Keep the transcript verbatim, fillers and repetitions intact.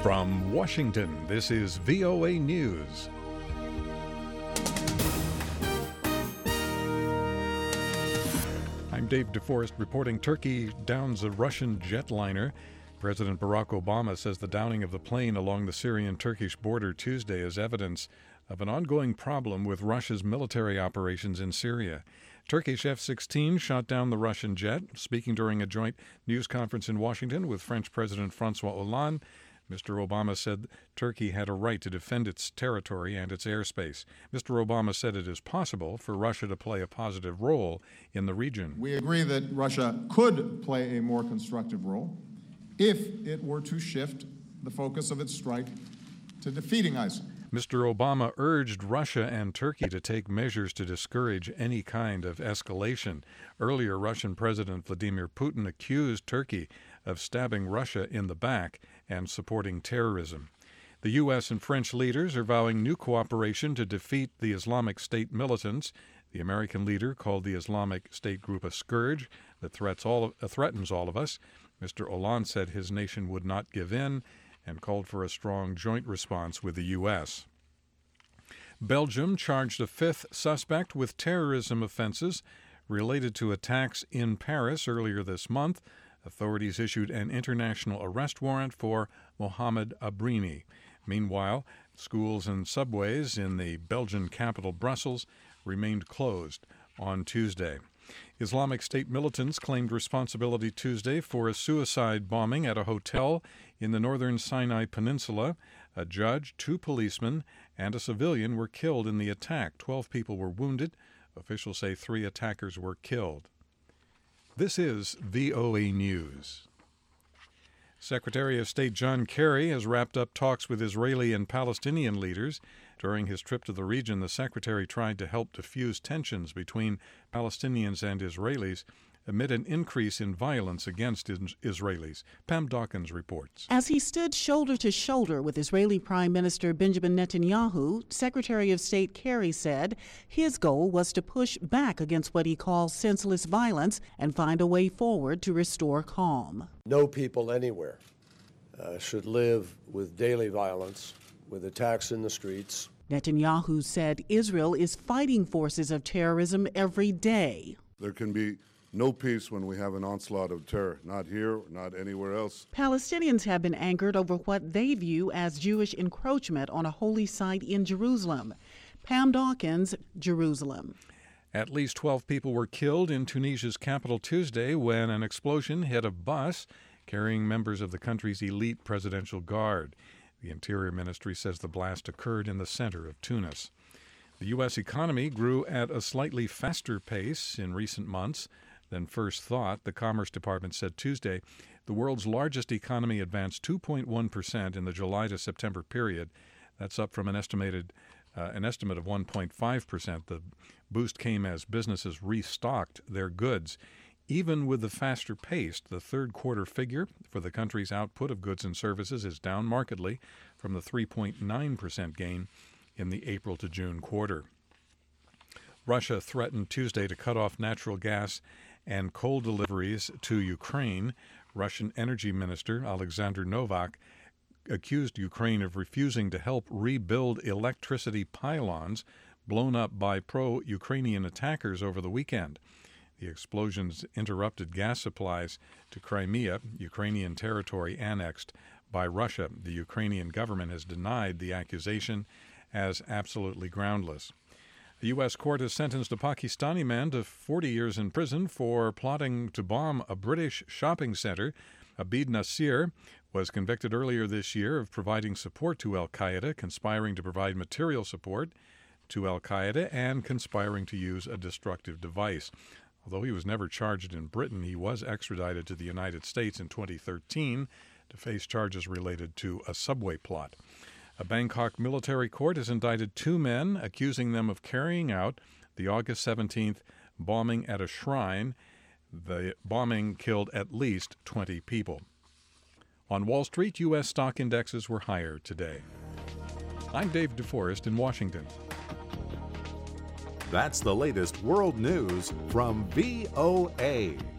From Washington, this is V O A News. I'm Dave DeForest reporting Turkey downs a Russian jetliner. President Barack Obama says the downing of the plane along the Syrian-Turkish border Tuesday is evidence of an ongoing problem with Russia's military operations in Syria. Turkish F sixteen shot down the Russian jet. Speaking during a joint news conference in Washington with French President François Hollande, Mister Obama said Turkey had a right to defend its territory and its airspace. Mister Obama said it is possible for Russia to play a positive role in the region. We agree that Russia could play a more constructive role if it were to shift the focus of its strike to defeating ISIL. Mister Obama urged Russia and Turkey to take measures to discourage any kind of escalation. Earlier, Russian President Vladimir Putin accused Turkey of stabbing Russia in the back and supporting terrorism. The U S and French leaders are vowing new cooperation to defeat the Islamic State militants. The American leader called the Islamic State group a scourge that threats all of, uh, threatens all of us. Mister Hollande said his nation would not give in and called for a strong joint response with the U S. Belgium charged a fifth suspect with terrorism offenses related to attacks in Paris earlier this month. Authorities issued an international arrest warrant for Mohamed Abrimi. Meanwhile, schools and subways in the Belgian capital Brussels remained closed on Tuesday. Islamic State militants claimed responsibility Tuesday for a suicide bombing at a hotel in the northern Sinai Peninsula. A judge, two policemen, and a civilian were killed in the attack. Twelve people were wounded. Officials say three attackers were killed. This is V O A News. Secretary of State John Kerry has wrapped up talks with Israeli and Palestinian leaders. During his trip to the region, the secretary tried to help diffuse tensions between Palestinians and Israelis amid an increase in violence against Israelis. Pam Dawkins reports. As he stood shoulder to shoulder with Israeli Prime Minister Benjamin Netanyahu, Secretary of State Kerry said his goal was to push back against what he calls senseless violence and find a way forward to restore calm. No people anywhere uh, should live with daily violence, with attacks in the streets. Netanyahu said Israel is fighting forces of terrorism every day. There can be no peace when we have an onslaught of terror, not here, not anywhere else. Palestinians have been angered over what they view as Jewish encroachment on a holy site in Jerusalem. Pam Dawkins, Jerusalem. At least twelve people were killed in Tunisia's capital Tuesday when an explosion hit a bus carrying members of the country's elite presidential guard. The Interior Ministry says the blast occurred in the center of Tunis. The U S economy grew at a slightly faster pace in recent months than first thought. The Commerce Department said Tuesday the world's largest economy advanced two point one percent in the July to September period. That's up from an estimated uh, an estimate of one point five percent. The boost came as businesses restocked their goods. Even with the faster pace, the third quarter figure for the country's output of goods and services is down markedly from the three point nine percent gain in the April to June quarter. Russia threatened Tuesday to cut off natural gas and coal deliveries to Ukraine. Russian Energy Minister Alexander Novak accused Ukraine of refusing to help rebuild electricity pylons blown up by pro-Ukrainian attackers over the weekend. The explosions interrupted gas supplies to Crimea, Ukrainian territory annexed by Russia. The Ukrainian government has denied the accusation as absolutely groundless. The U S court has sentenced a Pakistani man to forty years in prison for plotting to bomb a British shopping center. Abid Nasir was convicted earlier this year of providing support to al-Qaeda, conspiring to provide material support to al-Qaeda, and conspiring to use a destructive device. Although he was never charged in Britain, he was extradited to the United States in twenty thirteen to face charges related to a subway plot. A Bangkok military court has indicted two men, accusing them of carrying out the August seventeenth bombing at a shrine. The bombing killed at least twenty people. On Wall Street, U S stock indexes were higher today. I'm Dave DeForest in Washington. That's the latest world news from V O A.